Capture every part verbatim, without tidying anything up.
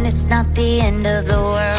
pretend it's not the end of the world.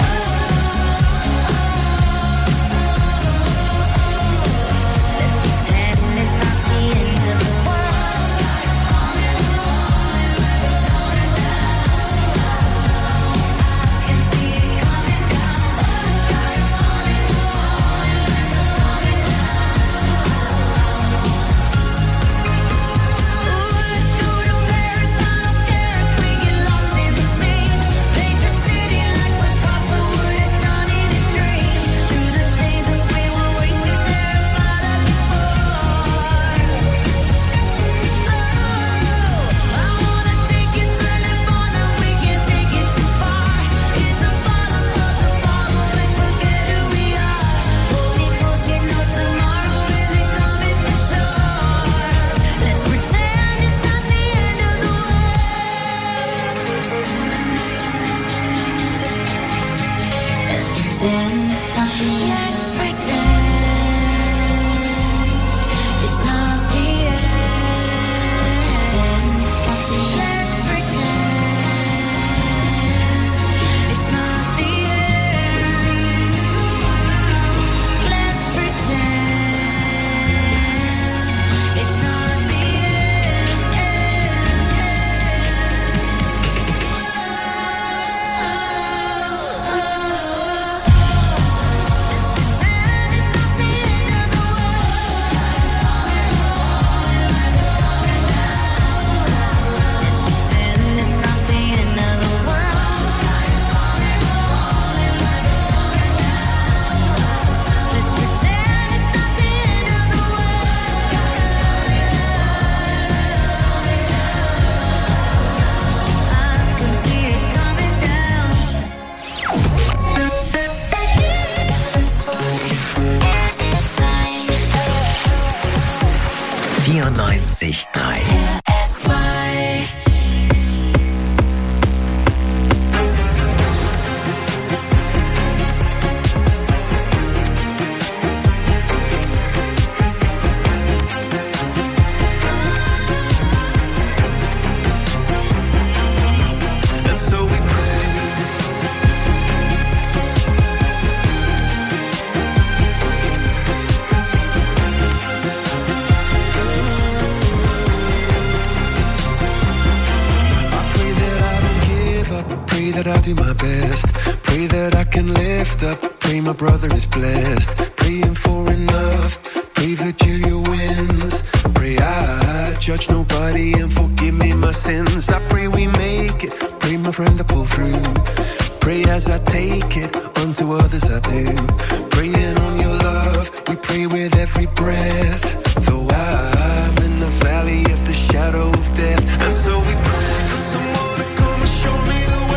vierundneunzig Komma drei. That I'll do my best. Pray that I can lift up. Pray my brother is blessed. Praying for enough. Pray Virgilia wins. Pray I judge nobody and forgive me my sins. I pray we make it. Pray my friend to pull through. Pray as I take it. Unto others I do. Praying on your love. We pray with every breath. Though I'm in the valley of the shadow of death. And so we pray for someone to come and show me the way.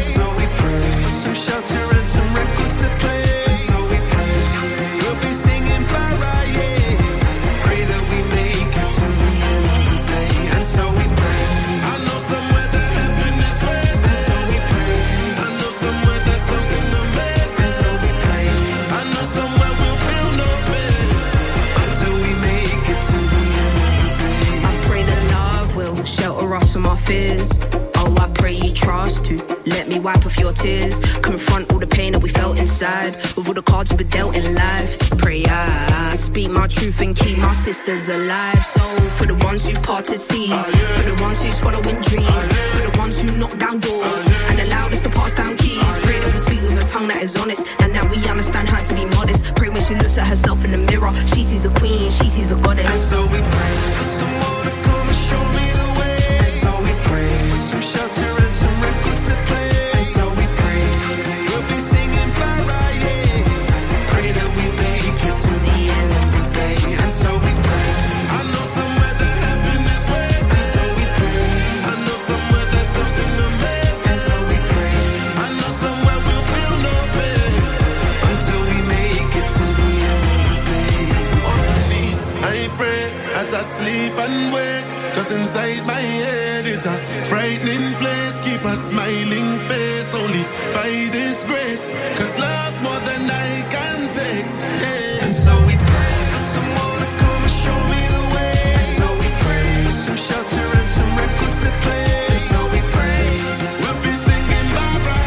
Some shelter and some records to play. So we pray, we'll be singing para, yeah. Pray that we make it to the end of the day. And so we pray, I know somewhere that heaven is waiting. And so we pray, I know somewhere there's something amazing. And so we pray, I know somewhere we'll feel no pain until we make it to the end of the day. I pray that love will shelter us from our fears. Oh, I pray you trust to let me wipe off your tears. Confront all the pain that we felt inside. With all the cards we've been dealt in life. Pray I speak my truth and keep my sisters alive. So for the ones who parted seas, for the ones who's following dreams, for the ones who knock down doors and allowed us to pass down keys. Pray that we speak with a tongue that is honest and that we understand how to be modest. Pray when she looks at herself in the mirror, she sees a queen, she sees a goddess. And so we pray for someone to come and show me the way. And so we pray for some shelter and some records to play. And so we pray, we'll be singing para, yeah. Pray that we make it to the end of the day. And so we pray, I know somewhere that heaven is waiting. And so we pray, I know somewhere there's something amazing. And so we pray, I know somewhere we'll feel no pain until we make it to the end of the day. On my knees, I pray as I sleep and wake. Cause inside my head is a frightening place. Keep a smiling face only by this grace. Cause love's more than I can take, yeah. And so we pray for someone to come and show me the way. And so we pray for some shelter and some records to play. And so we pray, we'll be singing Barbara,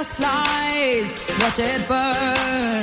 gas flies, watch it burn.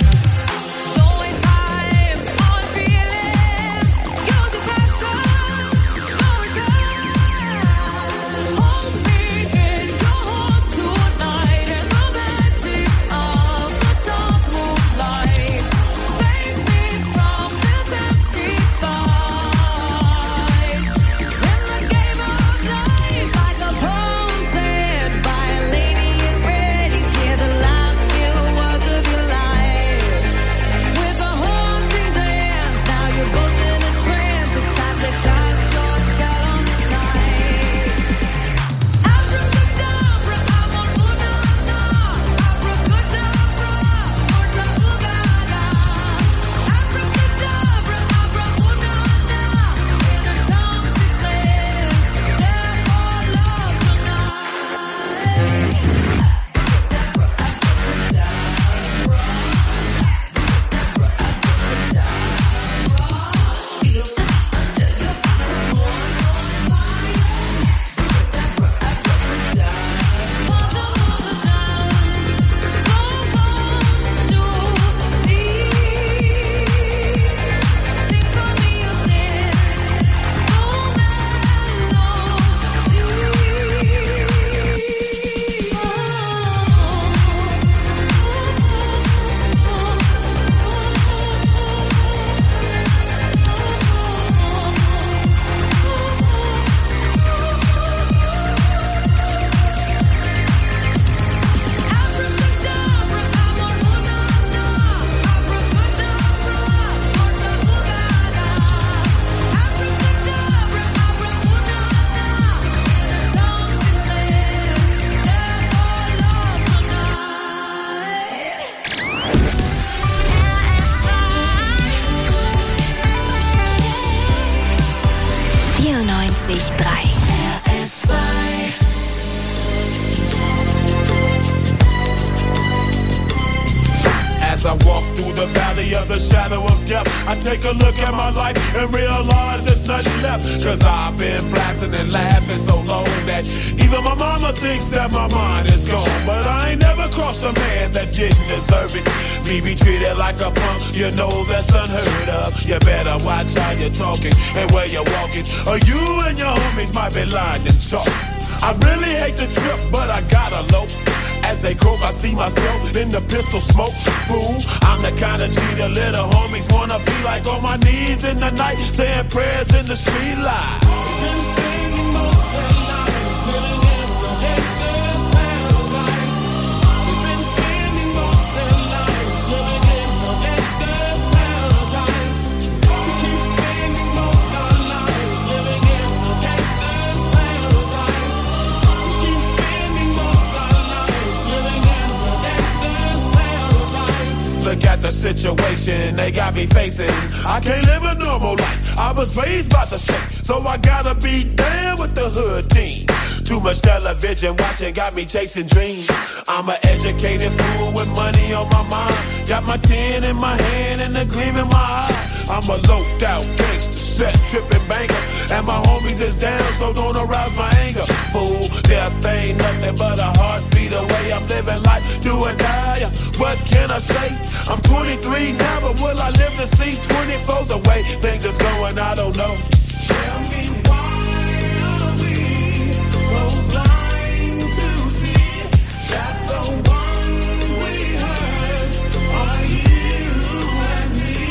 Take a look at my life and realize there's nothing left. Cause I've been blasting and laughing so long that even my mama thinks that my mind is gone. But I ain't never crossed a man that didn't deserve it. Me be treated like a punk, you know that's unheard of. You better watch how you're talking and where you're walking, or you and your homies might be lying and chalk. I really hate the trip, but I gotta low. As they croak, I see myself in the pistol smoke. Fool, I'm the kind of G the little homies wanna be like, on my knees in the night, saying prayers in the street light. Been spending most of their lives living in the gangster's paradise. We've been spending most of their lives living in the gangster's paradise. We keep spending most of our lives living in the gangster's paradise. We keep spending most of our lives living in the gangster's paradise. Look at the situation they got me facing. I can't live a normal life. I was raised by the state, so I gotta be down with the hood team. Too much television watching got me chasing dreams. I'm an educated fool with money on my mind. Got my tin in my hand and a gleam in my eye. I'm a loped out gangster, set tripping banker, and my homies is down, so don't arouse my anger. Fool, death ain't nothing but a heartbeat away. I'm living life, do or die. What can I say? I'm twenty-three now, but will I live to see twenty-four? The way things is going, I don't know. Tell me why are we so blind to see that the ones we hurt are you and me?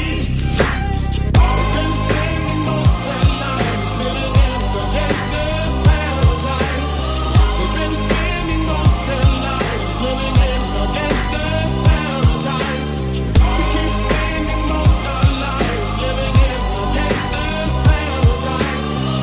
We've been spending most of our lives living in the gangster's paradise. We've been spending most of our lives living in the gangster's paradise. We keep spending most of our lives living in the gangster's paradise.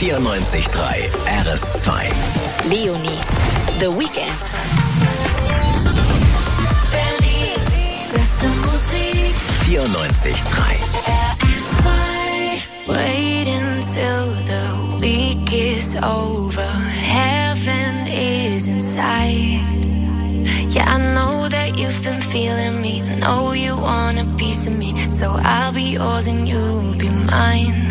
vierundneunzig Komma drei R S zwei. Leonie, The Weekend. vierundneunzig Komma drei. Wait until the week is over. Heaven is inside. Yeah, I know that you've been feeling me. I know you want a piece of me. So I'll be yours and you'll be mine.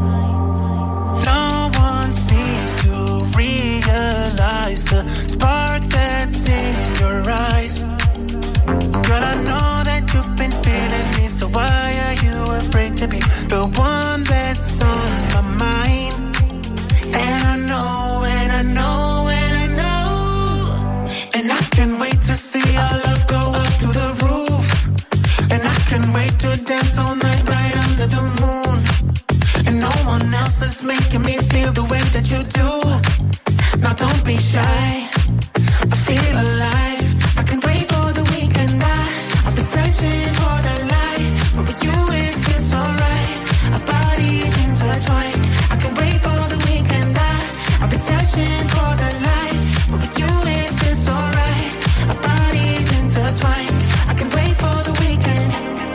No one seems to realize the spark that's in your eyes. Girl, I know that you've been feeling me. So why are you afraid to be the one that's on my mind? And I know, and I know, and I know. And I can't wait to see our love go up through the roof. And I can't wait to dance all night right under the moon. And no one else is making me feel the way that you do. Now don't be shy, I feel alive. I can't wait for the weekend. I, I've been searching for the light, but with you it feels so right. Our bodies intertwined. I can't wait for the weekend. I, I've been searching for the light, but with you it feels so right. Our bodies intertwined. I can't wait for the weekend.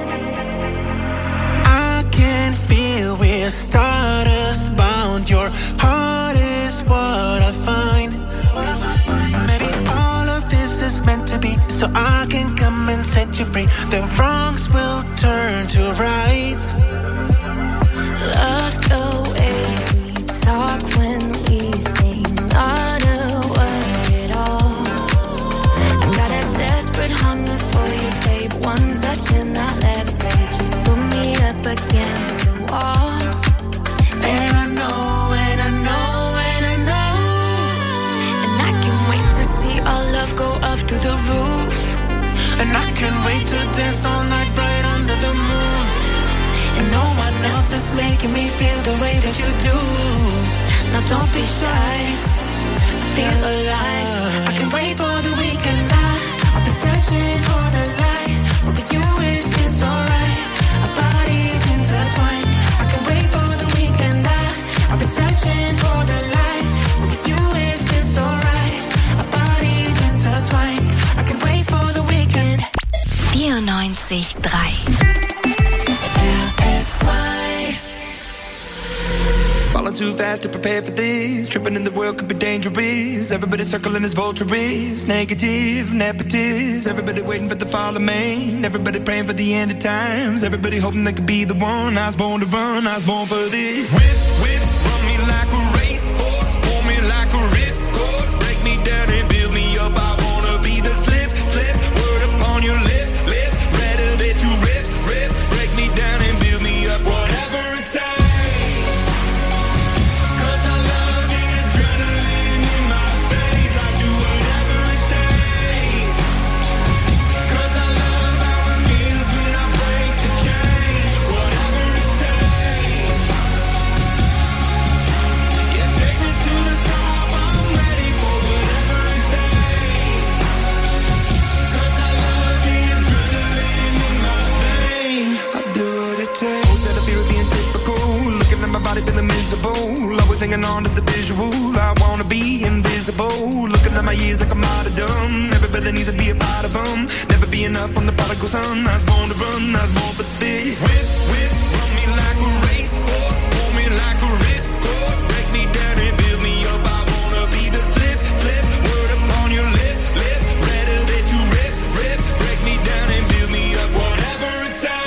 I can feel we're stardust bound. Your heart is what I find. Maybe all of this is meant to be, so I can come and set you free. The wrongs will turn to rights. Love the way we talk when we say not a word at all. I got a desperate hunger for you, babe. One touch and I'll levitate. Just put me up against the wall. And I know, and I know, and I know. And I can't wait to see our love go up through the roof. And I can't wait to dance all night right under the moon. And no one else is making me feel the way that you do. Now don't be shy, I feel alive. I can't wait for the weekend. I, I've been searching for the light, but with you it feels so right. Our bodies intertwined. I can't wait for the weekend. I, I've been searching for the light, but with you it feels so right. Our bodies intertwined. I can't wait for the weekend. vierundneunzig Komma drei. Falling too fast to prepare for this. Tripping in the world could be dangerous. Everybody circling as vultures. Negative, nepotist. Everybody waiting for the fall of man. Everybody praying for the end of times. Everybody hoping they could be the one. I was born to run, I was born for this. Whip, whip, run me like a racehorse. Pull me like a ripcord. Break me down and build me up. I wanna be the slip, slip. Word upon your lip, lip. Rather that you rip, rip. Break me down and build me up. Whatever it takes. Always hanging on to the visual. I wanna be invisible. Looking at my years like I'm out of dumb. Everybody needs to be a part of them. Never be enough on the prodigal son. I was born to run, I was born for this. Whip, whip, run me like a racehorse. Pull me like a ripcord. Break me down and build me up. I wanna be the slip, slip. Word upon your lip, lip. Rather that you rip, rip. Break me down and build me up. Whatever it takes.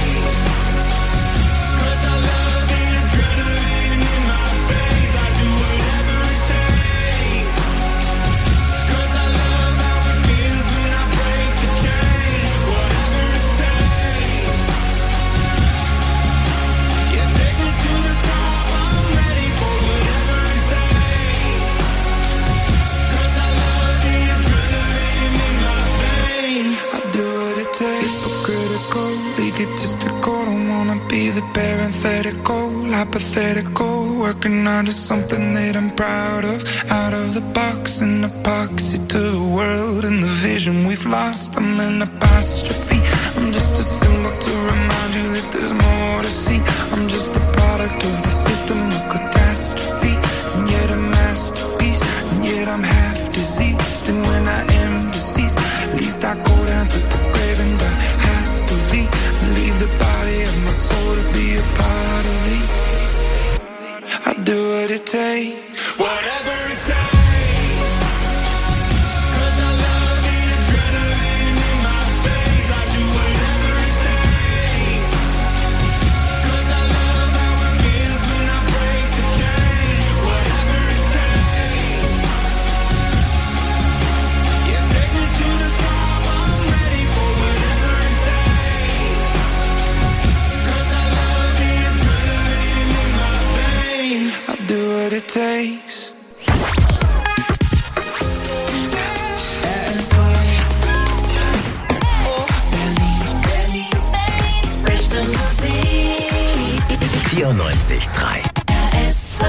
Hypothetical, working on to something that I'm proud of. Out of the box, an epoxy to the world and the vision we've lost. I'm an apostrophe. I'm just a symbol to remind you that there's more to see. I'm just a product of the system of catastrophe. vierundneunzig Komma drei. R S zwei.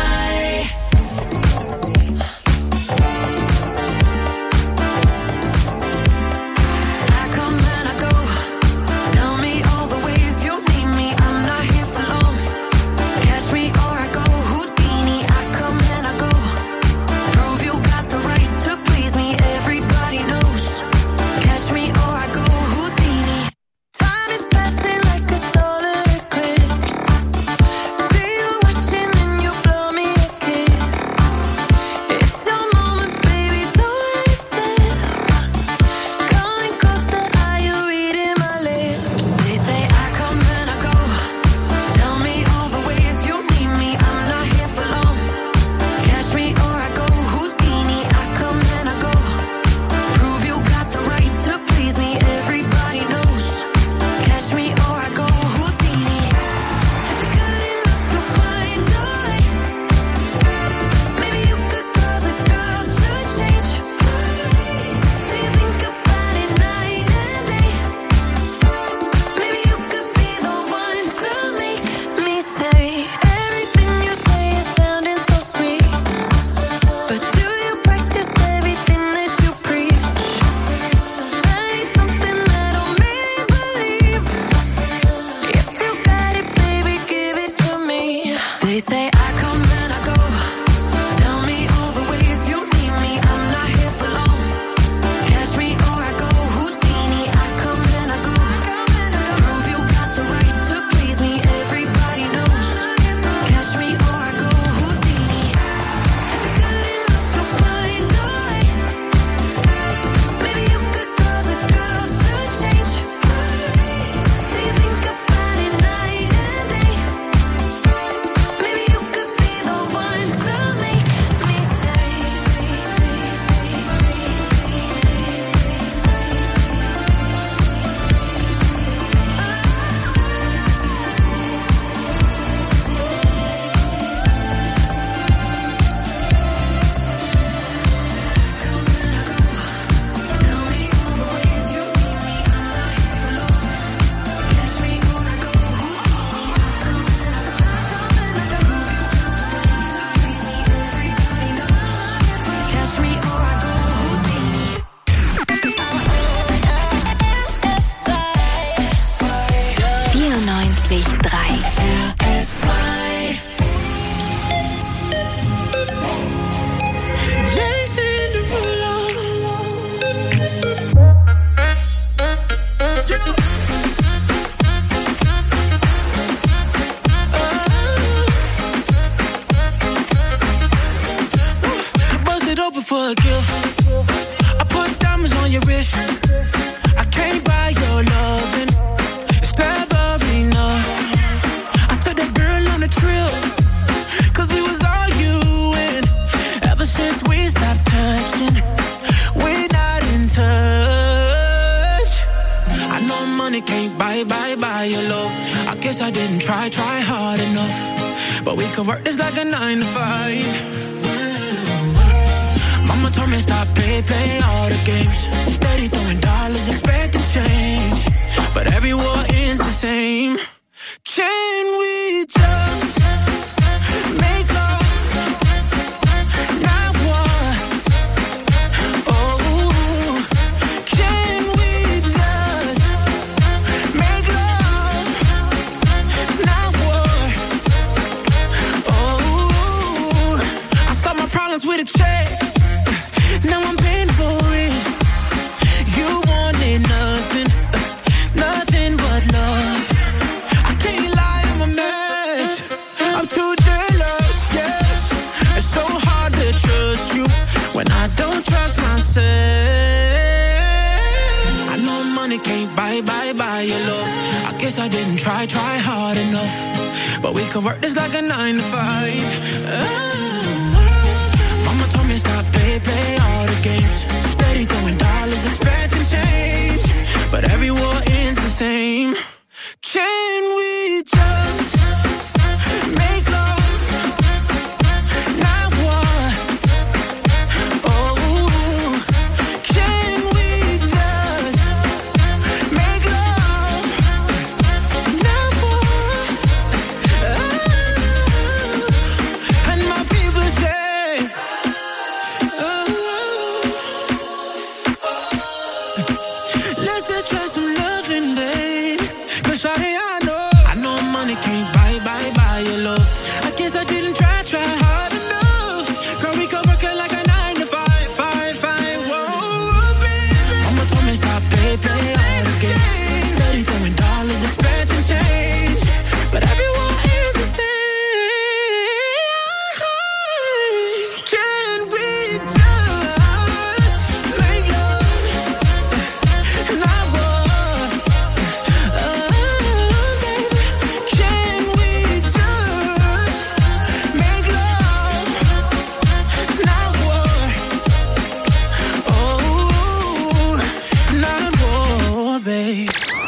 zwei.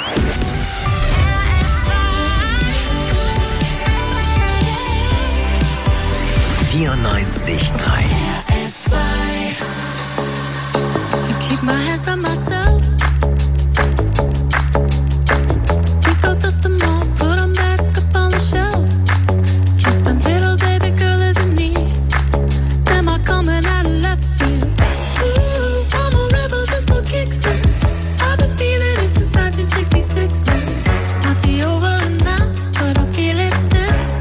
vierundneunzig Komma drei. R S zwei. I keep my hands on myself. We go dust them off, put them back up on the shelf. Just my little baby girl isn't me. Am I coming out of left field? Ooh, I'm a rebel just for kicks now. I've been feeling it since nineteen sixty-six now. Might be over now, but I feel it still.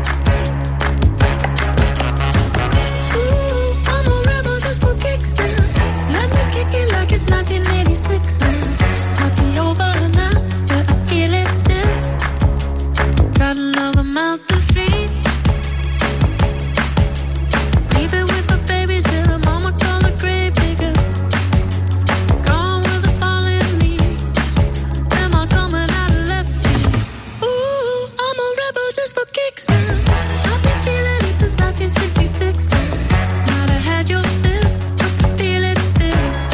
It's nineteen eighty-six now. Might be over now, but I feel it still. Got another mouth to feed. Leave it with the babies till the mama call the grave digger. Gone with the falling leaves. Am I coming out of left field? Ooh, I'm a rebel just for kicks now. I've been feeling it since nineteen sixty-six now. Might have had your fill, but I feel it still.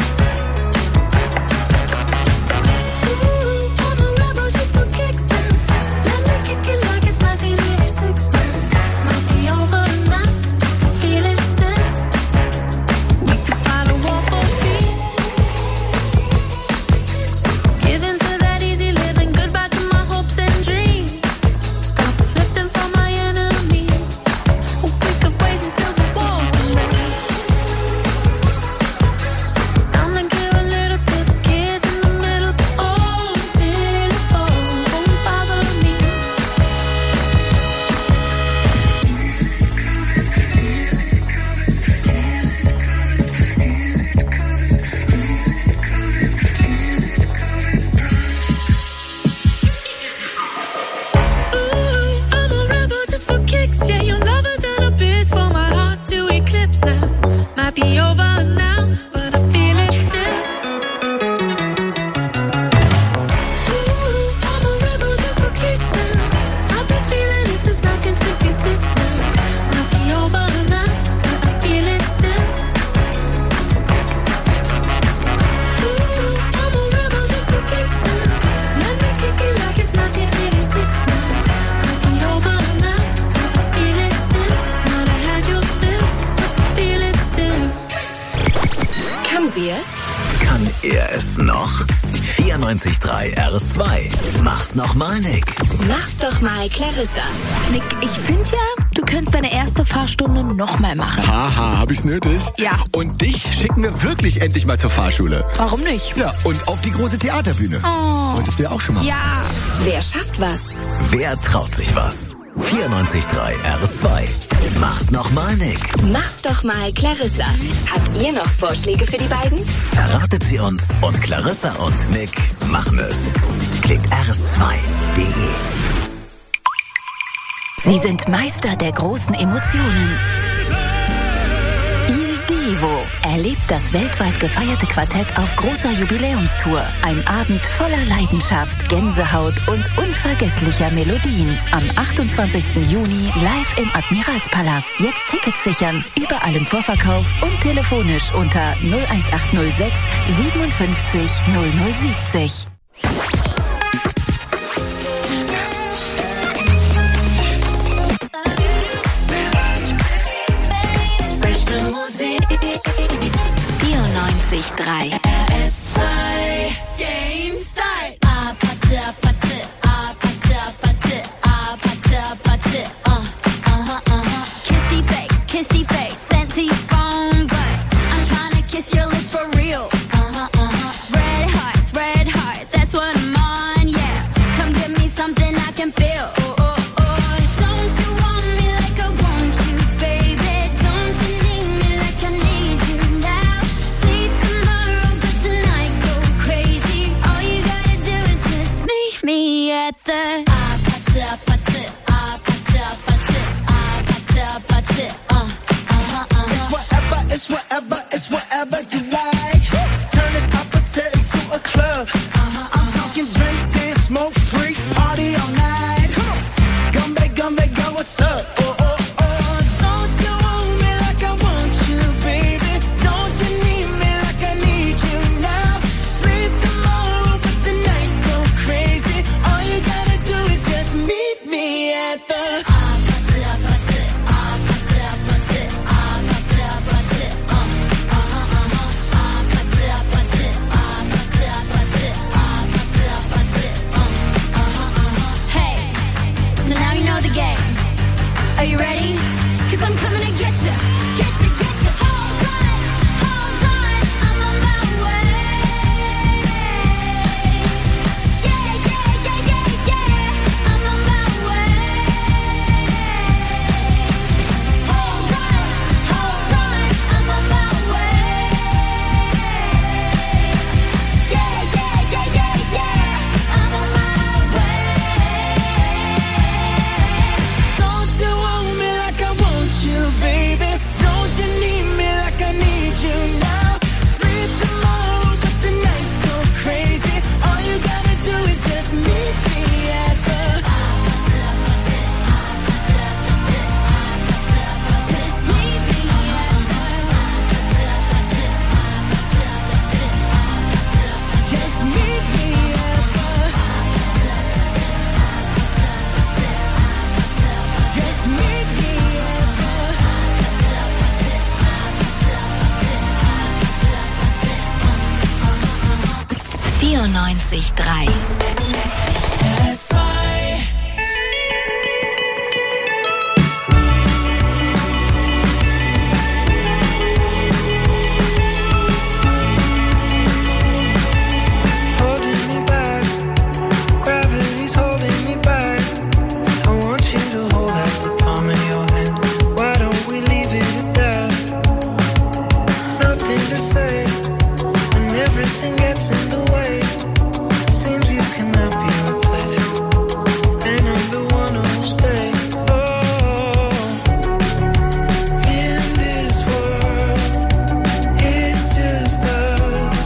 Kann er es noch? vierundneunzig Komma drei R S zwei. Mach's noch mal, Nick. Mach's doch mal, Clarissa. Nick, ich finde ja, du könntest deine erste Fahrstunde noch mal machen. Haha, hab ich's nötig? Ja. Und dich schicken wir wirklich endlich mal zur Fahrschule. Warum nicht? Ja, und auf die große Theaterbühne. Oh. Wolltest du ja auch schon mal. Ja. Wer schafft was? Wer traut sich was? vierundneunzig Komma drei R S zwei. Mach's noch mal, Nick. Mach's doch mal, Clarissa. Habt ihr noch Vorschläge für die beiden? Verratet sie uns und Clarissa und Nick machen es. Klickt r s zwei punkt d e. Sie sind Meister der großen Emotionen. Il Divo erlebt das weltweit gefeierte Quartett auf großer Jubiläumstour. Ein Abend voller Leidenschaft, Gänsehaut und unvergesslicher Melodien. Am achtundzwanzigsten Juni live im Admiralspalast. Jetzt Tickets sichern, überall im Vorverkauf und telefonisch unter null eins acht null sechs siebenundfünfzig null null siebzig. vierundneunzig Komma drei R S zwei. Game start. Ah, patte, patte, ah, patte, patte, ah, patte, patte, uh, uh-huh, uh-huh. Kissy face, kissy face, senti phone, but I'm trying to kiss your lips for real. Uh-huh, uh-huh. Red hearts, red hearts, that's what I'm on, yeah. Come give me something I can feel. Oh, oh, oh. Don't you want me like I want you, baby? Don't you need me like I need you now? See tomorrow, but tonight go crazy. All you gotta do is just meet me at the ah, patte, patte, ah, patte, patte, ah, patte, patte, uh, uh-huh, uh-huh. It's whatever, it's whatever, it's whatever you like. Turn this appetite into a club. Uh-huh, I'm talking drink, dance, smoke, freak, party all night. Come on, gumbe, gumbe, go, what's up? Oh, oh, oh. Don't you want me like I want you, baby? Don't you need me like I need you now? Sleep tomorrow, but tonight go crazy. Are you ready? Cause I'm coming to get you, get you, get you. Hold on, hold on, I'm on my way. Yeah, yeah, yeah, yeah, yeah, I'm on my way. Hold on, hold on, I'm on my way. Yeah, yeah, yeah, yeah, yeah, I'm on my way. Don't you want me like I want you, baby? Don't you need me like I need you now? Sleep tomorrow, but tonight go crazy. All you gotta do is just meet me at the. Just meet me at the. Just meet me at the. Just meet me at the. vierundneunzig Komma drei. Holding me back, gravity's holding me back. I want you to hold out the palm of your hand. Why don't we leave it at that? Nothing to say when everything gets in the way. Seems you cannot be replaced, and I'm the one who'll stay. Oh, in this world, it's just us.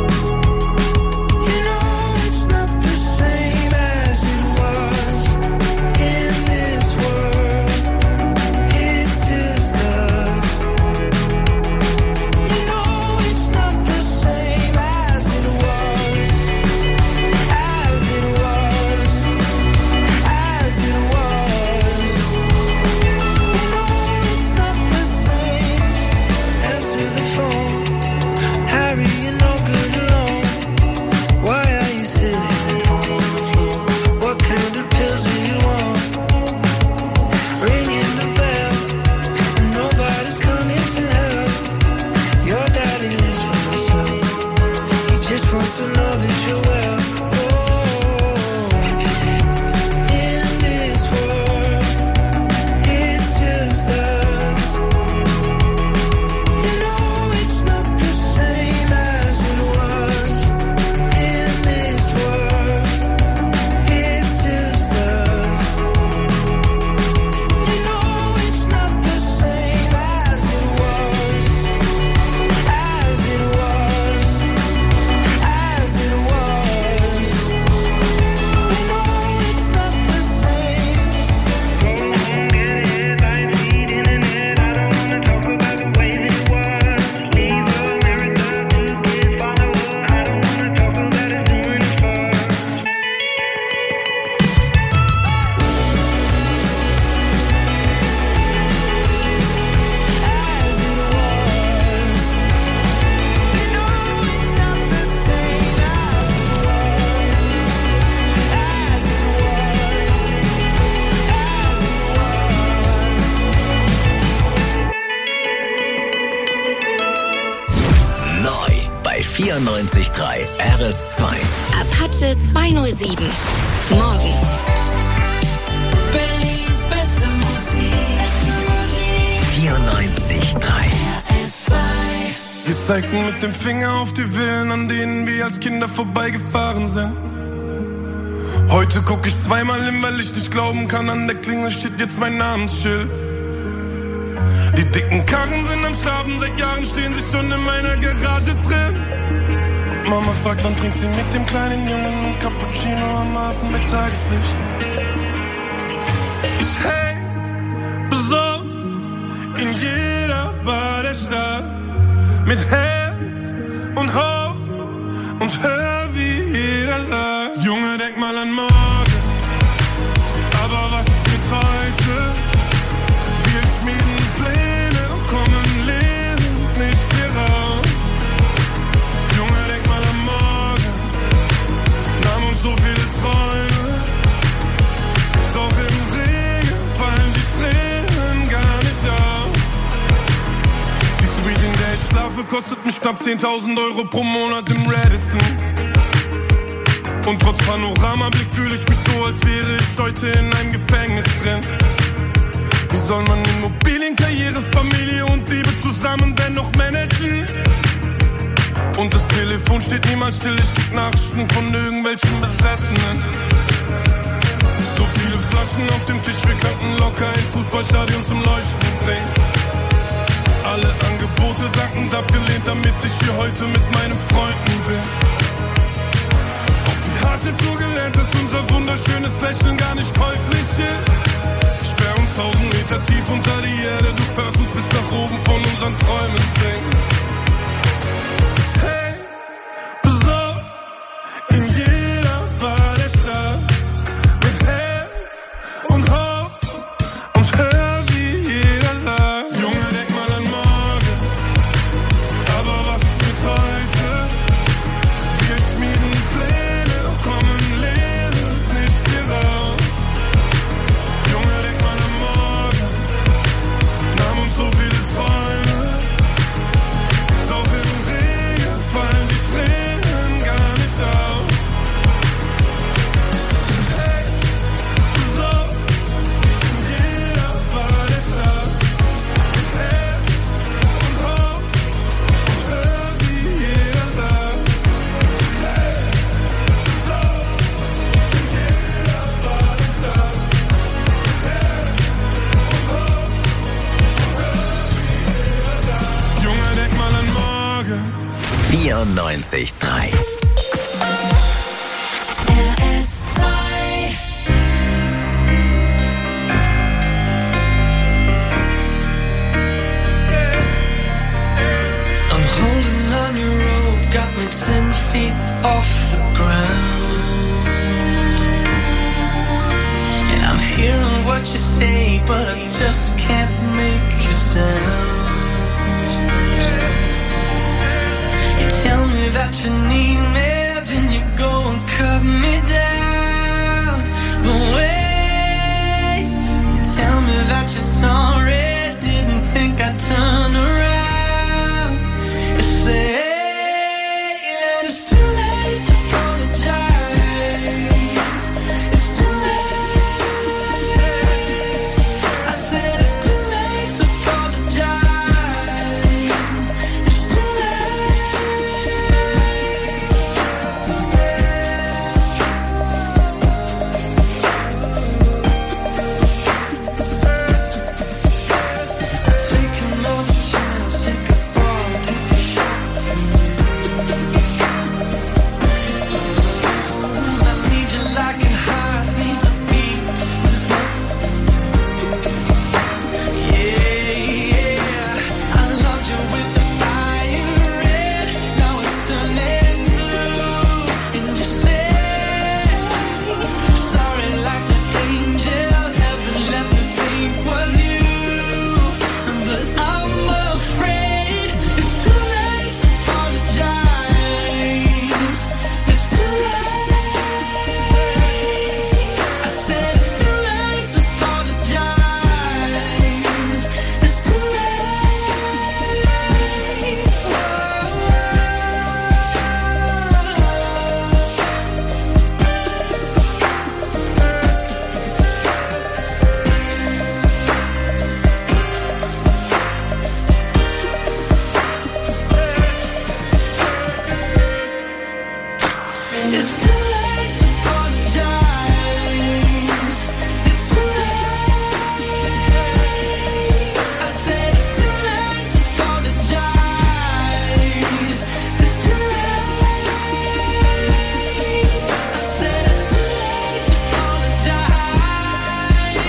You know it's not the same as it was. In this world, it's just us. You know it's not the same as it was. As it was. As it was. You know it's not the same. Answer the phone. Harry, you're no good alone. Why are you sitting at home on the floor? What kind of pills are you on? Ringing the bell, and nobody's coming to help. Your daddy lives by himself. He just wants to know that you're well. Oh, in this world, it's just us. You know it's not the same as it was. In this world, it's just us. You know it's not the same as it was. As it was. As it was. You know it's not the same. Going home, getting headlines, feed internet. I don't wanna talk about the way that it was. Leave America, two kids follow her. I don't wanna talk about us doing it first. As it was. You know it's not the same as it was. As it was. As it was. Neu bei vierundneunzig Komma drei R S zwei. Apache zweihundertsieben. Morgen. Berlins beste Musik. vierundneunzig Komma drei. Wir zeigten mit dem Finger auf die Villen, an denen wir als Kinder vorbeigefahren sind. Heute guck ich zweimal hin, weil ich nicht glauben kann, an der Klingel steht jetzt mein Namensschild. Die dicken Karren sind am Schlafen, seit Jahren stehen sie schon in meiner Garage drin. Und Mama fragt, wann trinkt sie mit dem kleinen Jungen ein Cappuccino am Hafen mit Tageslicht. Ich häng besoffen in jeder Bar der Stadt, mit Herz und Hoffnung und hör, wie jeder sagt: Junge, denk mal an morgen, aber was ist mit heute? Wir schmieden Pläne, doch kommen lebend nicht hier raus. Junge, denk mal an morgen, nahm uns so viele Träume, doch im Regen fallen die Tränen mich knapp zehntausend Euro pro Monat im Radisson. Und trotz Panoramablick fühle ich mich so, als wäre ich heute in einem Gefängnis drin. Wie soll man Immobilien, Karriere, Familie und Liebe zusammen dennoch managen? Und das Telefon steht niemals still, ich krieg Nachrichten von irgendwelchen Besessenen. So viele Flaschen auf dem Tisch, wir könnten locker ein Fußballstadion zum Leuchten bringen. Alle Angebote dankend abgelehnt, damit ich hier heute mit meinen Freunden bin. Auf die harte Tour gelernt, dass unser wunderschönes Lächeln gar nicht käuflich ist. Sperr uns tausend Meter tief unter die Erde, du hörst uns bis nach oben von unseren Träumen singen. Hey, besoff, in jeder Bar der Stadt, mit Herz und Hoff und hör, wie jeder sagt. Junge, denk mal an morgen, aber was ist mit heute? Wir schmieden Pläne, doch kommen leer und nicht hier raus. Junge, denk mal an morgen, nahm uns so viele Träume, doch im Regen fallen die Tränen gar nicht auf. Hey, so, in jeder Bar der Stadt, mit Herz und Hoff und hör, wie jeder sagt. Hey, so, in jeder Bar der Stadt, mit Herz und Hoff und hör, wie jeder sagt. Junge, denk mal an morgen. vierundneunzig Komma drei. I'm holding on your rope, got me ten feet off the ground. And I'm hearing what you say, but I just can't make you sound. You tell me that you need me, then you go and cut me down. But wait, you tell me that you're sorry, didn't think I'd turn around. You say that it's too late to apologize. It's too late. I said it's too late to apologize. It's too take another chance, take a fall, take a shot from you. I need you like a heart needs a beat. Yeah, yeah. I loved you with the fire red, now it's turning blue. And you say sorry like an angel, heaven let me think was you. But I'm afraid it's too late to apologize. It's too late. I said it's too late to apologize. It's too late. It's too late to apologize. It's too late. I said it's too late to apologize. It's too late. I said it's too late to apologize.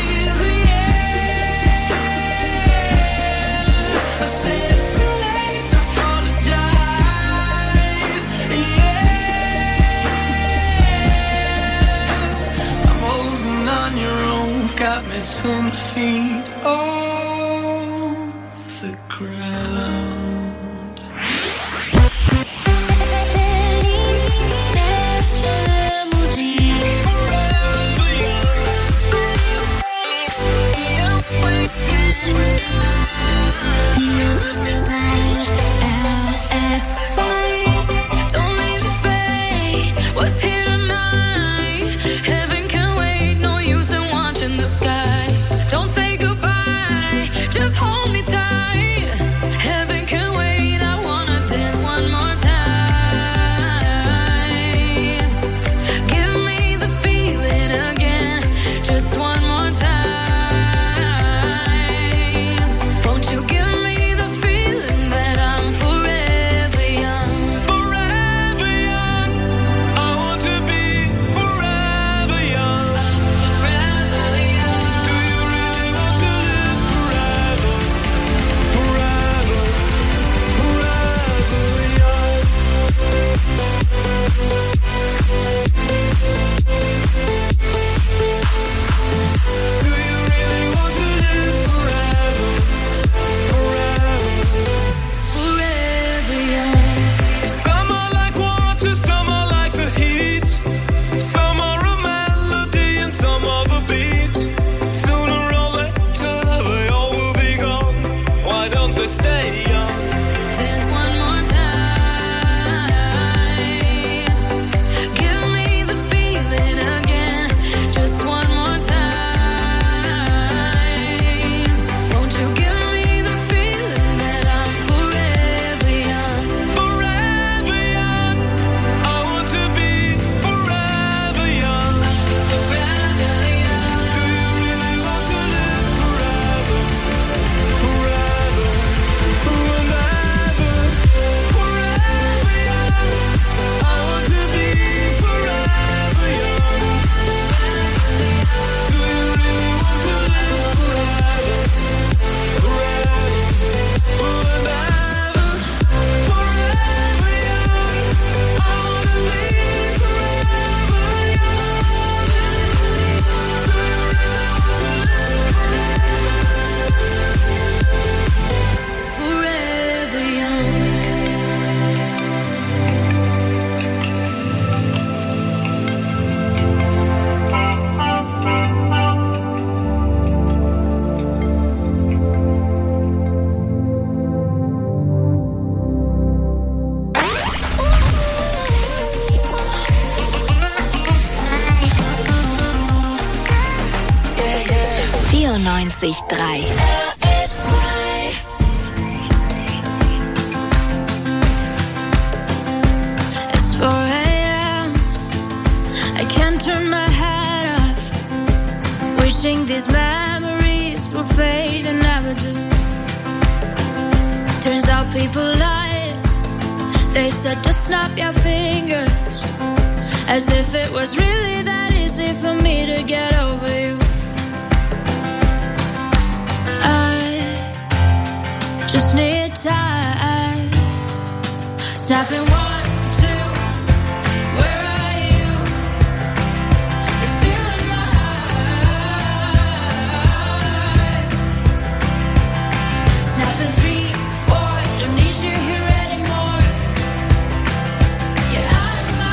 Yeah. I said it's too late to apologize. Yeah. I'm holding on your rope, got me ten feet off the ground. L S vierundneunzig Komma drei. It's four a.m. I can't turn my head off. Wishing these memories will fade and never do. Turns out people lie. They said just snap your fingers, as if it was really that easy for me to get over you. I just need time. Snapping one, two, where are you? You're still in my heart. Snapping three, four, don't need you here anymore. Get out of my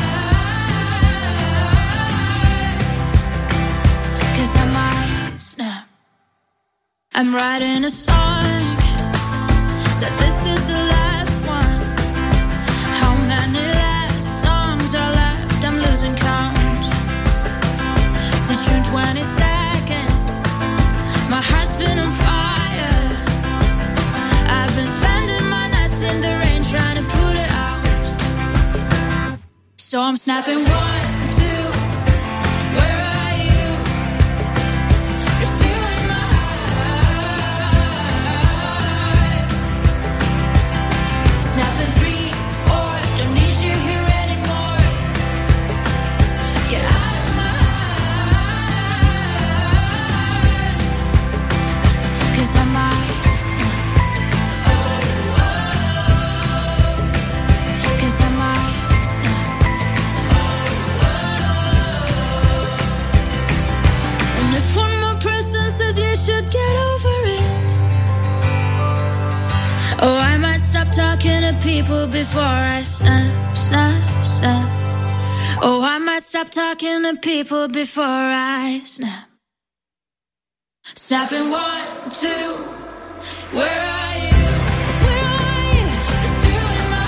heart. 'Cause I might snap. I'm writing a song, said this is the last one. How many last songs are left? I'm losing count. Since June twenty-second, my heart's been on fire. I've been spending my nights in the rain trying to put it out. So I'm snapping one, two, where are you? You're still in my heart. Snapping three, four, don't need you here anymore. Get out of my heart. 'Cause I might snap. 'Cause I might snap. And if one more person says you should get over it, oh, I might stop talking to people before I snap, snap, snap. Oh, I might stop talking to people before I snap. Snapping one, two, where are you? Where are you? You're still in my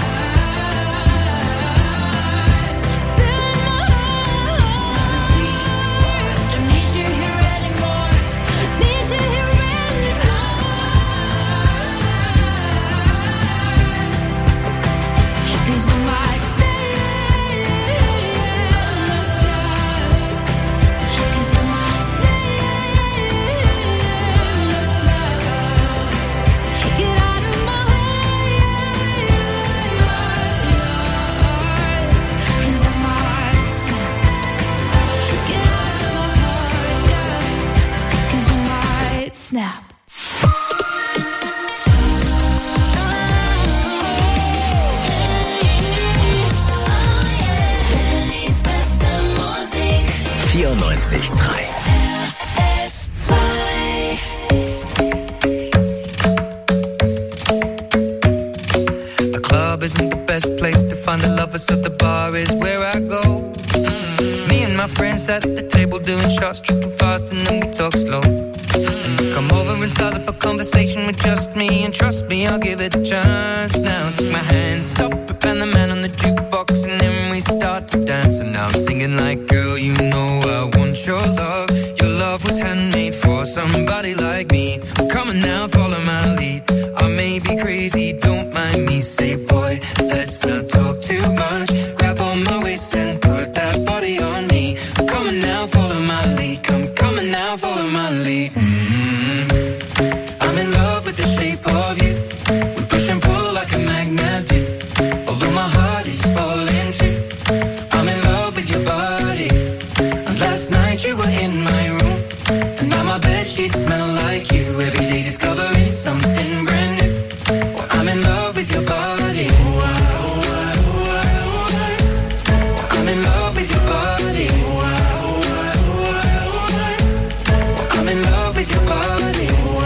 heart. Still in my heart. Snapping three, four, don't need you here anymore. Need you here anymore. 'Cause I might stay in the sun. 'Cause I might stay in the sun. Get out of my heart. 'Cause I might snap. Get out of my heart, yeah. 'Cause I might snap. vierundneunzig Komma drei. The club isn't the best place to find the lovers, so the bar is where I go. Mm-hmm. Me and my friends at the table doing shots, tripping fast, and then we talk slow. Mm-hmm. Come over and start up a conversation with just me, and trust me, I'll give it a chance. Now take my hand, stop it, and the man on the jukebox, and then we start to dance. And now I'm singing like, girl, you know I want your love. Your love was handmade for somebody like me. Come on now, follow my lead. I may be crazy, don't mind me. Say, boy, let's not talk too much. Grab on my waist and put that body on me. Come on now, follow my lead. Come, come on now, follow my lead. Mm-hmm. I'm in love with the shape of you. We push and pull like a magnet do. Although my heart is falling too. I'm in love with your body. And last night you were in my room, and now my bedsheets smell like you. Every day discovering something brand new. Well, I'm in love with your body. I'm in love with your body. I'm in love with your body.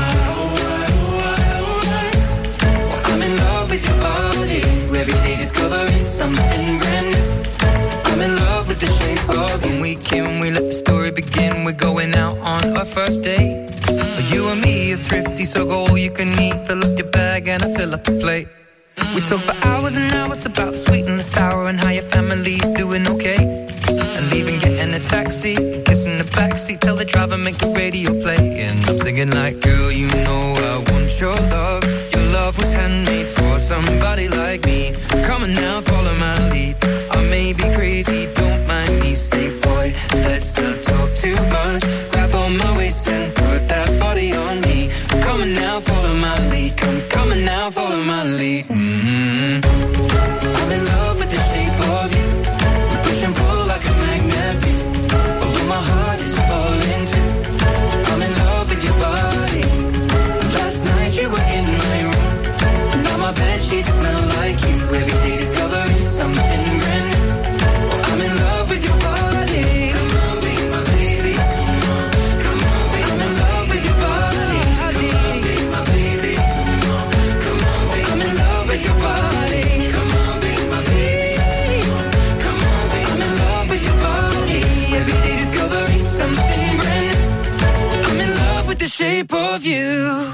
I'm in love with your body. Every day discovering something brand new. I'm in love with the shape of you. When we came, we let the story begin. We're going out on our first date. You and me are thrifty, so go all you can eat. Fill up your bag and I fill up the plate. We talk for hours and hours about the sweet and the sour, and how your family's doing okay. And leaving, getting a taxi, kissing the backseat, tell the driver, make the radio play. And I'm singing like, girl, you know I want your love. Your love was handmade for somebody like me. Come on now, follow my lead. I may be crazy, don't mind me. Say, boy, let's not talk too much. Grab on my waist and put that body on me. Come on now, follow my lead. Come, come on now, follow my lead. Mm-hmm. I'm in love with the shape of you. We push and pull like a magnet do. Although my heart is falling too. I'm in love with your body. Last night you were in my room. Now my bedsheets smell like you. Every day discovering something brand new. Oh, I'm in love with your body. Come on, be my baby. Come on, come on, be I'm in love with your body. Come on, be my baby. Come on, come on, be I'm in love with your body. Come on, be my baby. Come on, be I'm in love with your body. Every day discovering something brand new. I'm in love with the shape of you.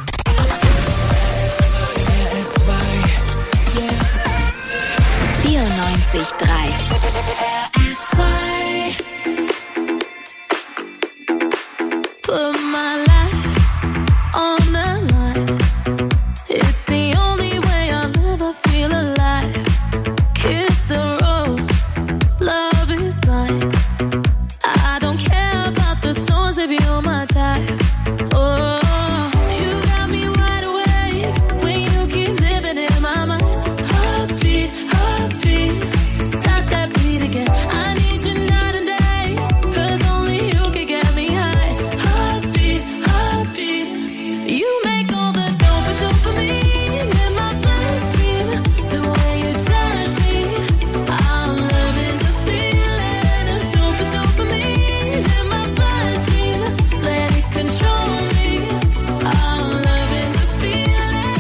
vierundneunzig Komma drei Put my life on the line. It's the only way I'll ever feel alive. Kiss the rose, love is blind. I don't care about the thorns if you're my type. Oh, you got me wide awake when you keep living in my mind. Heartbeat, heartbeat, stop that beat again. I need you night and day, 'cause only you can get me high. Heartbeat, heartbeat, you make all the dope dopamine in my bloodstream. The way you touch me, I'm loving the feeling of dope dopamine in my bloodstream. Let it control me, I'm loving the feeling.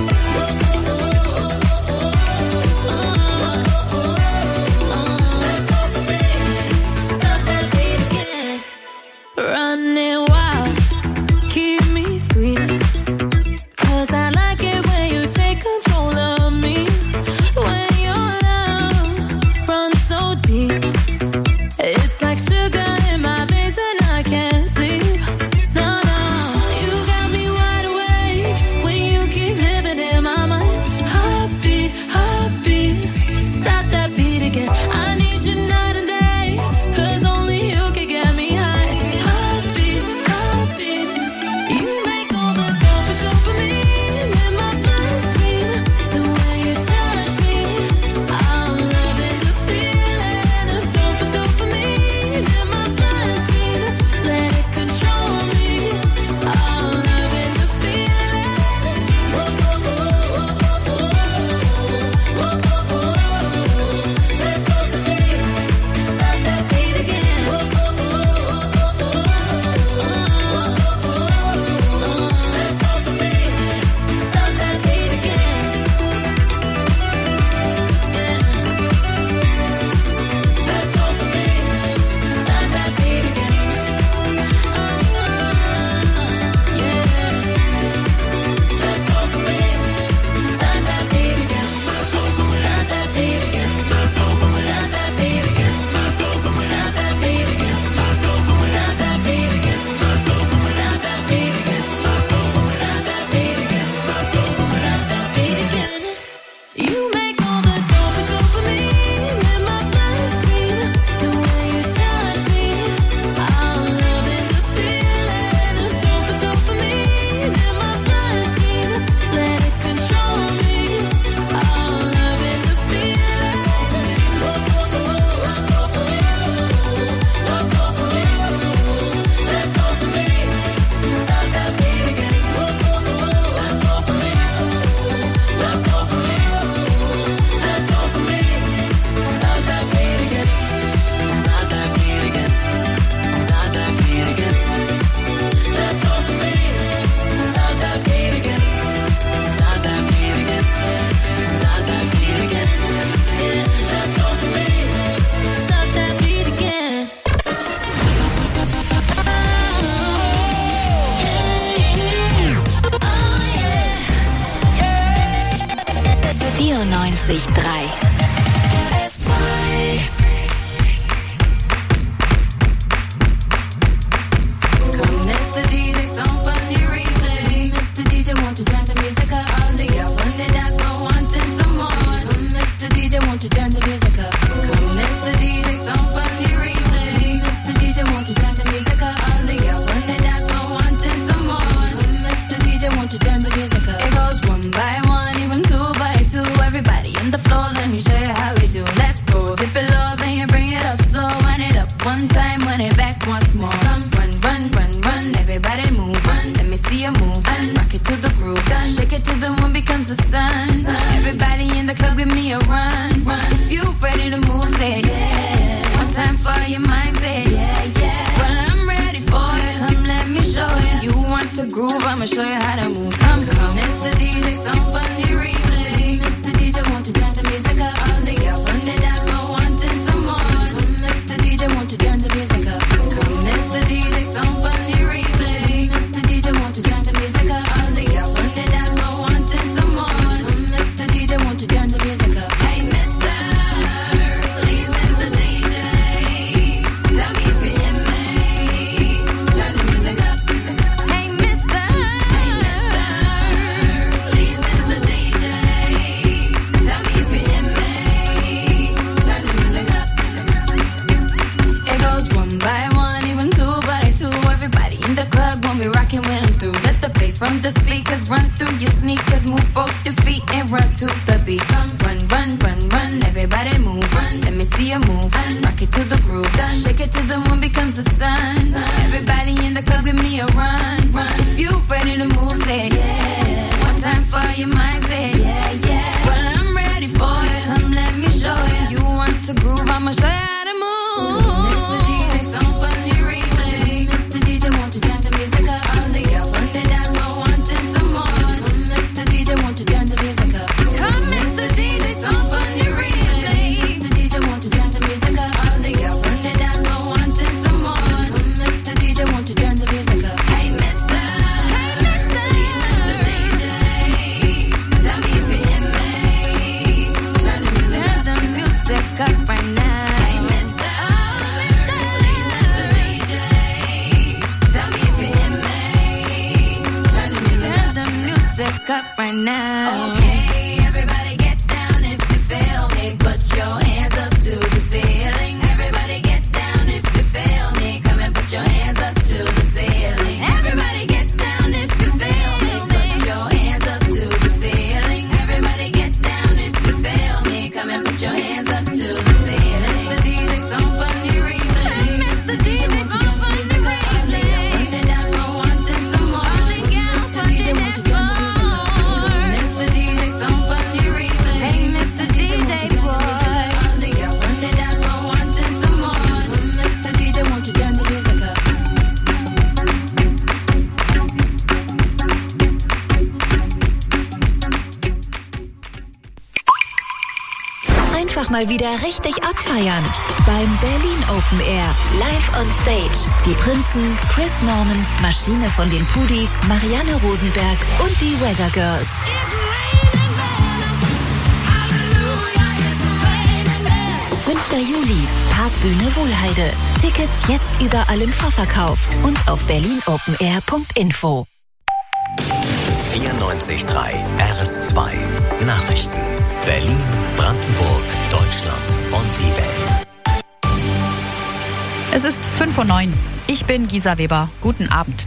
Stop that beat again. Running wild, keep me sweet. 'Cause I like it when you take control of me. When your love runs so deep, it's like sugar in my veins and I can't sleep. No, no, you got me wide awake when you keep living in my mind. Heartbeat, heartbeat, stop that beat again. I need you night and day, 'cause only you can get me high. Heartbeat, heartbeat, you make all the dope dopamine in my bloodstream. The way you touch me, I'm loving the feeling of dope dopamine in my bloodstream. Let it control me, I'm loving the feeling. Stop that beat again. Stop that beat again. That dopamine. Stop that beat again. Yeah. That dopamine. Stop that beat again. Stop that beat again. Stop that beat again. Stop that beat again. Stop that beat again. Stop that beat again. Stop that beat again. Stop that beat again. You make all the dope dopamine in my bloodstream. The way you touch me, I'm loving the feeling of dope dopamine in my bloodstream. Let it control me, I'm loving the feeling. That dopamine. Stop that beat again. That dopamine. That dopamine. That dopamine. Stop that beat again. Stop that beat again. Stop that beat again. That dopamine. Stop that beat again. Stop that beat again. Stop that beat again. Yeah, that dopamine. Stop that beat again. vierundneunzig Komma drei S zwei one time, run it back once more. Run, run, run, run, run, everybody move. Run, let me see you move. Run, rock it to the groove. Done. Shake it till the moon becomes the sun. sun. Everybody in the club, give me a run. Run, if you ready to move, say yeah. One time for your mind, say yeah, yeah. Well, I'm ready for it. Come, let me show you. You want to groove, I'ma show you how to move. Come, come, Mister D J, some funny replay. Mister D J, won't you turn the music up? All the girls on the dance floor wanting some more. Mister D J, won't you turn the music up? Come, Mister D J, some funny replay. Mister D J, won't you turn the music up? All the girls on the dance floor wanting some more. Mister D J, won't you turn the music up? Hey, Mister, please, Mister D J, tell me if you hear me. Turn the music up. Hey, Mister, hey, Mister, please, Mister D J, tell me if you hear me. Turn the music up. It goes one by one, even two by two. Everybody in the club when we rockin' when I'm through. Let the bass from the speakers run through your sneakers. Move both your feet and run to the beat. Run, run, run, run, run. Everybody move. Run, let me see you move. Run, rock it to the groove. Done. Shake it till the moon becomes the sun. sun. Everybody in the club, give me a run. Run, if you ready to move, say yeah. One time for your mind, say yeah, yeah. Well, I'm ready for it. Come, let me show you. You want to groove, I'ma show you how to move. Mister D J, some funny replay. Mister D J, won't you turn the music up? All the girls on the dance floor wanting some more. Mister D J, won't you turn the music up? Come, Mister D J, some funny replay. Mister D J, won't you turn the music up? All the girls on the dance floor wanting some more. Mister D J, won't you turn the music up? Hey, Mister, hey, Mister, Mister D J, tell me if you hear me. Turn the music up. Turn the music up right now. Hey, Mister, oh, Mister, Mister D J, tell me if you hear me. Turn the music up. Turn the music up right now. Okay, everybody get down if you feel me. Put your hands up to the ceiling. Everybody get down if you feel me. Come and put your hands up to the ceiling. Everybody get down if you feel me. Put your hands up to the ceiling. Everybody get down if you feel me. Come and put your hands up to the ceiling. Mister D J, some funny replay. Mister D J, some funny replay. On the dance floor wanting some more. All the girls on the dance floor. Mister D J, some funny replay. Hey, Mister D J, boy. All the girls on the dance floor wanting some more. Mister D J, won't you turn the music up? Einfach mal wieder richtig abfeiern. Beim Berlin Open Air. Live on Stage. Die Prinzen, Chris Norman, Maschine von den Pudis, Marianne Rosenberg und die Weather Girls. fünfter Juli, Parkbühne Wohlheide. Tickets jetzt überall im Vorverkauf und auf berlin open air punkt info. vierundneunzig Komma drei R S zwei Nachrichten. Berlin, Brandenburg, Deutschland und die Welt. Es ist fünf Uhr neun. Ich bin Gisa Weber. Guten Abend.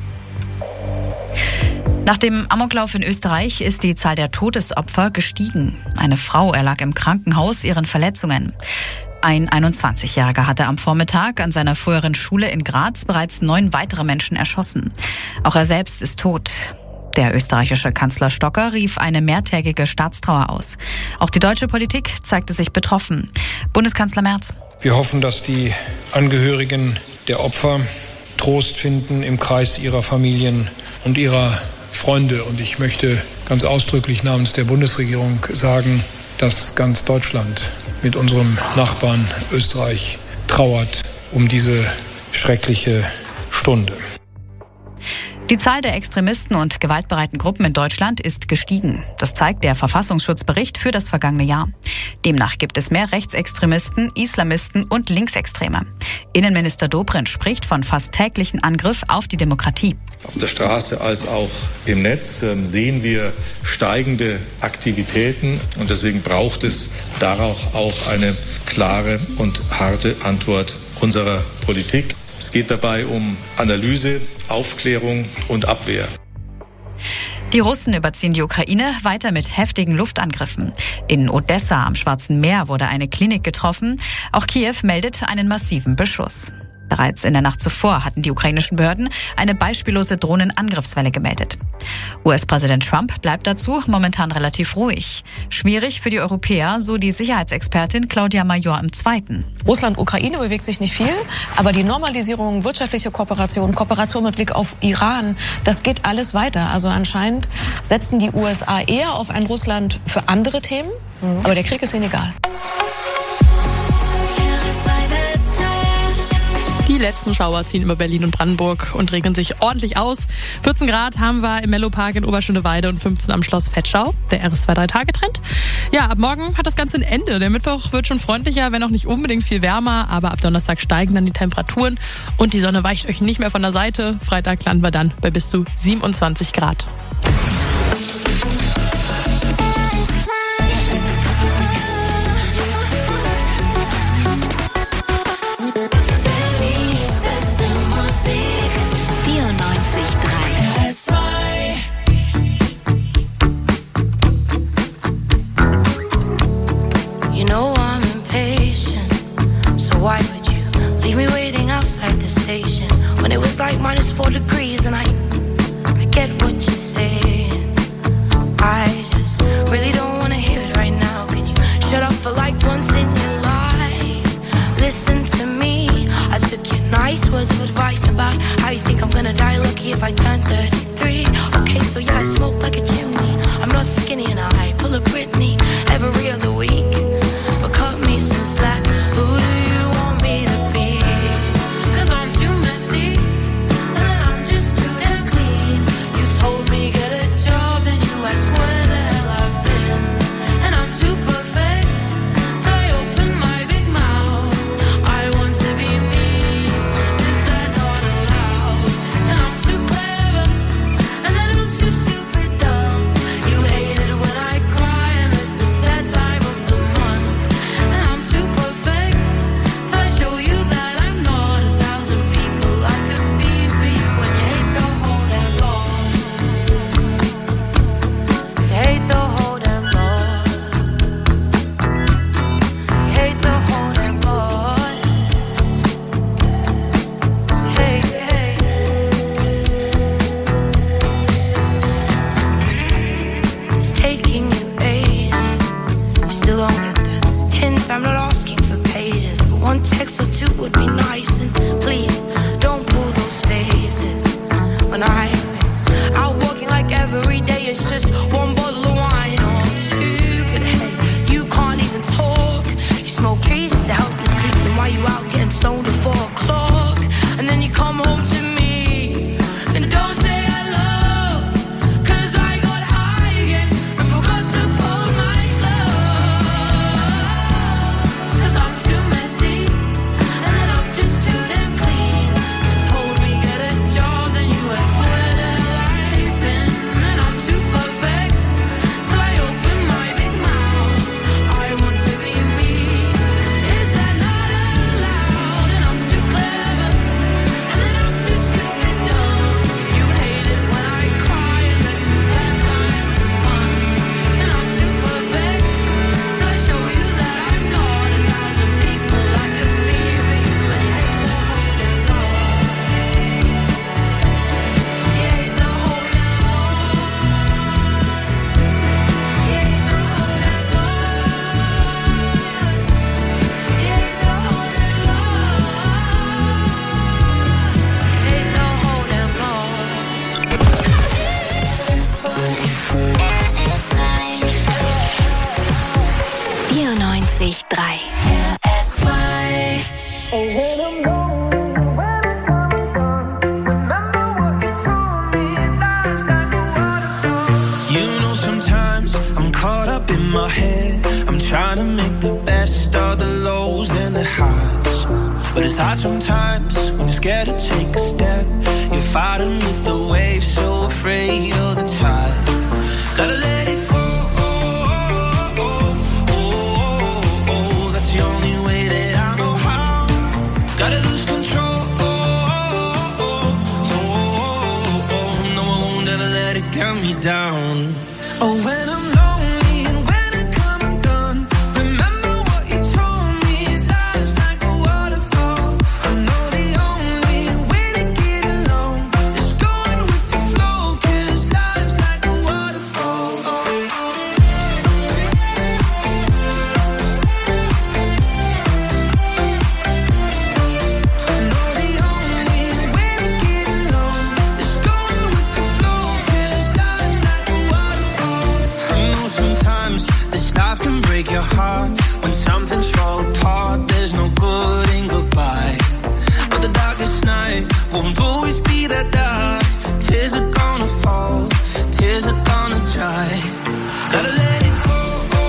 Nach dem Amoklauf in Österreich ist die Zahl der Todesopfer gestiegen. Eine Frau erlag im Krankenhaus ihren Verletzungen. Ein einundzwanzigjähriger hatte am Vormittag an seiner früheren Schule in Graz bereits neun weitere Menschen erschossen. Auch er selbst ist tot. Der österreichische Kanzler Stocker rief eine mehrtägige Staatstrauer aus. Auch die deutsche Politik zeigte sich betroffen. Bundeskanzler Merz. Wir hoffen, dass die Angehörigen der Opfer Trost finden im Kreis ihrer Familien und ihrer Freunde. Und ich möchte ganz ausdrücklich namens der Bundesregierung sagen, dass ganz Deutschland mit unserem Nachbarn Österreich trauert um diese schreckliche Stunde. Die Zahl der Extremisten und gewaltbereiten Gruppen in Deutschland ist gestiegen. Das zeigt der Verfassungsschutzbericht für das vergangene Jahr. Demnach gibt es mehr Rechtsextremisten, Islamisten und Linksextreme. Innenminister Dobrindt spricht von fast täglichen Angriff auf die Demokratie. Auf der Straße als auch im Netz sehen wir steigende Aktivitäten und deswegen braucht es darauf auch eine klare und harte Antwort unserer Politik. Es geht dabei um Analyse, Aufklärung und Abwehr. Die Russen überziehen die Ukraine weiter mit heftigen Luftangriffen. In Odessa am Schwarzen Meer wurde eine Klinik getroffen. Auch Kiew meldet einen massiven Beschuss. Bereits in der Nacht zuvor hatten die ukrainischen Behörden eine beispiellose Drohnenangriffswelle gemeldet. U S-Präsident Trump bleibt dazu momentan relativ ruhig. Schwierig für die Europäer, so die Sicherheitsexpertin Claudia Major im Zweiten. Russland-Ukraine bewegt sich nicht viel, aber die Normalisierung, wirtschaftliche Kooperation, Kooperation mit Blick auf Iran, das geht alles weiter. Also anscheinend setzen die U S A eher auf ein Russland für andere Themen, mhm. aber der Krieg ist ihnen egal. Die letzten Schauer ziehen über Berlin und Brandenburg und regeln sich ordentlich aus. vierzehn Grad haben wir im Mellopark in Oberschöneweide und fünfzehn am Schloss Vetschau. Der R S zwei drei Tage Trend. Ja, ab morgen hat das Ganze ein Ende. Der Mittwoch wird schon freundlicher, wenn auch nicht unbedingt viel wärmer. Aber ab Donnerstag steigen dann die Temperaturen und die Sonne weicht euch nicht mehr von der Seite. Freitag landen wir dann bei bis zu siebenundzwanzig Grad. Why would you leave me waiting outside the station when it was like minus four degrees? And I, I get what you're saying. I just really don't wanna hear it right now. Can you shut up for like once in your life? Listen to me. I took your nice words of advice about how you think I'm gonna die lucky if I turn thirty-three. Okay, so yeah, I smoke like a chimney. I'm not skinny and I pull a Britney every other week. But cut me some slack. Who do you want me to be? Cause I'm too messy, and then I'm just too damn clean. You told me get a job and you asked where the hell I've been. And I'm too perfect, so I open my big mouth. I want to be me, is that not allowed? And I'm too clever, and then I'm too stupid dumb. You hate it when I cry, and this is that time of the month. And I'm too perfect, so I show you that I'm not a thousand people I could be for you. When you hate the whole damn lot, you hate the whole damn lot, you hate the whole damn lot. Hey, hey. It's taking you ages. You still don't get the hint. I'm not asking for pages, but one text or two would be nice. And please don't pull those faces. When I've been out walking like every day, it's just one bottle of wine or two. But hey, you can't even talk. You smoke trees just to help you sleep. Then why you out getting stoned at four o'clock? And then you come home to me and don't say hello. Cause I got high again and forgot to fold my clothes. Cause I'm too messy, and then I'm just too damn clean. You told me get a job, then you asked where the hell I've been. And I'm too perfect, till I open my big mouth. I want to be me, is that not allowed? And I'm too clever, and then I'm too stupid dumb. You hate it when I cry, and this is that time of the month. And I'm too perfect, till I show you that I'm not a thousand people I could be for you. And you hate the whole damn lot, you hate the whole damn lot, you hate the whole damn lot, you hate the whole damn vierundneunzig Komma drei. You know, sometimes I'm caught up in my head. I'm trying to make the best of the lows and the highs. But it's hard sometimes when you're scared to take a step. You're fighting with the waves, so afraid of the tide. Gotta let it go. That's the only way that I know how. Gotta lose control. No, I won't ever let it get me down. Oh, when I'm lonely and when I come undone, remember what you told me. Life's like a waterfall. I know the won't always be that dark. Tears are gonna fall, tears are gonna dry. Gotta let it go.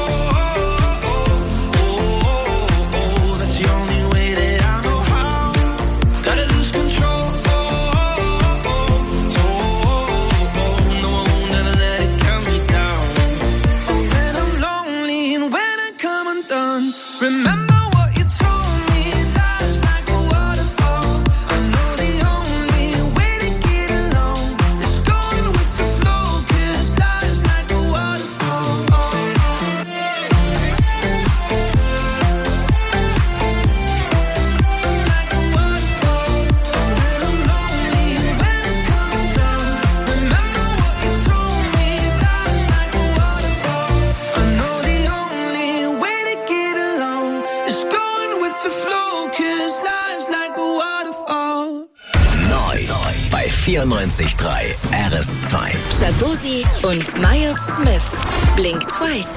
vierundneunzig Komma drei R S zwei. Shaboozey und Miles Smith. Blink Twice.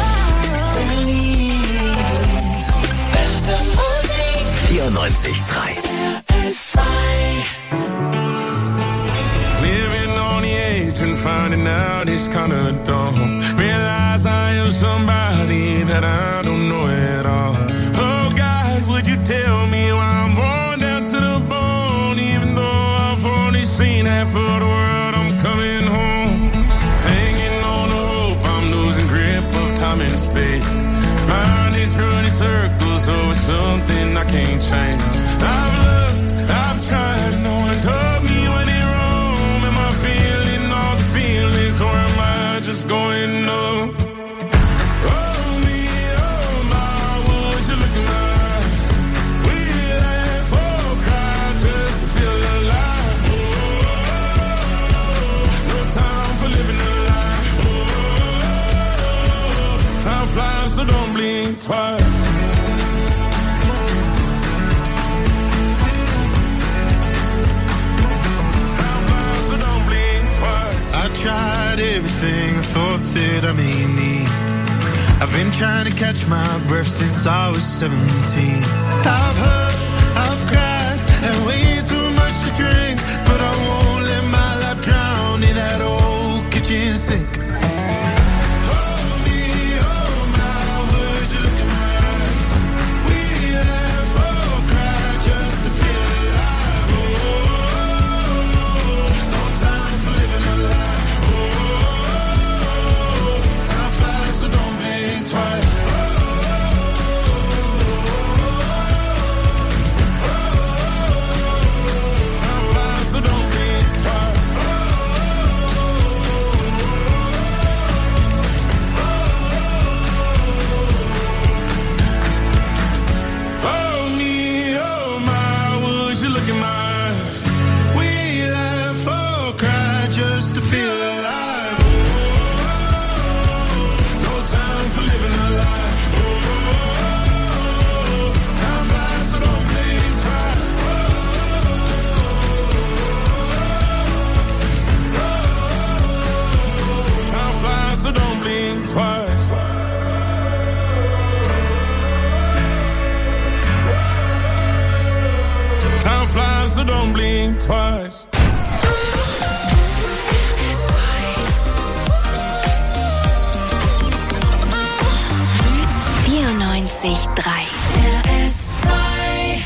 vierundneunzig Komma drei. Living on the edge and finding out it's kinda dumb. Realize I am somebody that I don't know at all. Oh God, would you tell me why I'm worn down to the bone? Even though I've only seen half of the world, I'm coming home. Hanging on the hope, I'm losing grip of time and space. Mind is running circles over something I can't change. I've looked, I've tried, no one told me when it wrong. Am I feeling all the feelings, or am I just going numb? So don't blink twice. So don't blink twice. I tried everything I thought that I may need. I've been trying to catch my breath since I was seventeen. I've hurt, I've cried, and way too much to drink, but I won't let my life drown in that old kitchen sink. So don't blink twice. vierundneunzig Komma drei. R S zwei.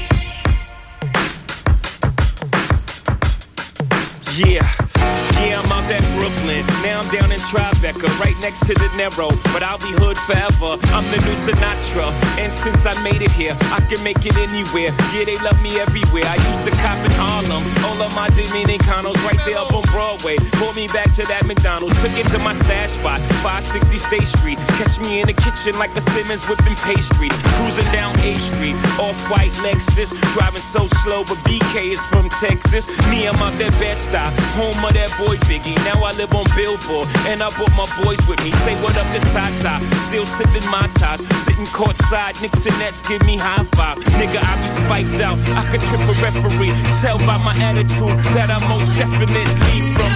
Yeah. Yeah, I'm out at Brooklyn. Now I'm down in Tribeca, right next to the Narrow. But I'll be hood forever. I'm the new Sinatra. And since I made it here, I can make it anywhere. Yeah, they love me everywhere. I used to cop in Harlem. All of my Dominicanos right there up on Broadway. Pulled me back to that McDonald's. Took it to my stash spot, five sixty State Street. Catch me in the kitchen like a Simmons whipping pastry. Cruising down A Street, off-white Lexus. Driving so slow, but B K is from Texas. Me, I'm out that Bed-Stuy, home of that boy Biggie. Now I live on Billboard, and I brought my boys with me. Say what up to Tata, still sipping my ties. Sitting courtside, Knicks and Nets give me high five. Nigga, I be spiked out, I could trip a referee. Tell by my attitude that I most definitely from.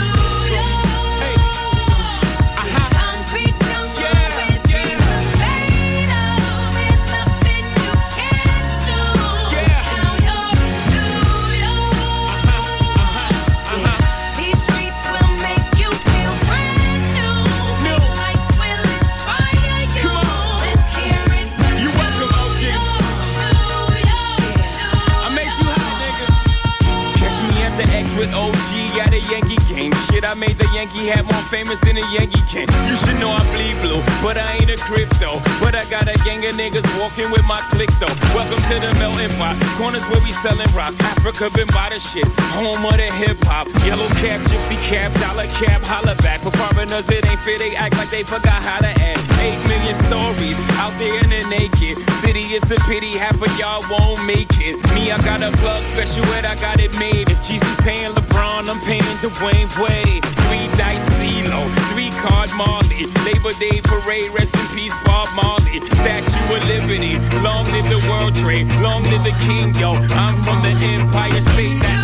X with O G at a Yankee game. Shit, I made the Yankee hat more famous than a Yankee can. You should know I bleed blue, but I ain't a crypto. But I got a gang of niggas walking with my click though. Welcome to the melting pot. Corners where we selling rock. Africa been by the shit. Home of the hip hop. Yellow cap, gypsy cap, dollar cap, holla back. For foreigners it ain't fair, they act like they forgot how to act. Eight million stories out there in the naked city. It's a pity half of y'all won't make it. Me, I got a plug special ed, I got it made. If Jeezy's paying LeBron, I'm paying Dwayne Wade. Three dice CeeLo, three card Marley. Labor Day parade, rest in peace Bob Marley. Statue of Liberty, long live the World Trade, long live the King, yo. I'm from the Empire State. That's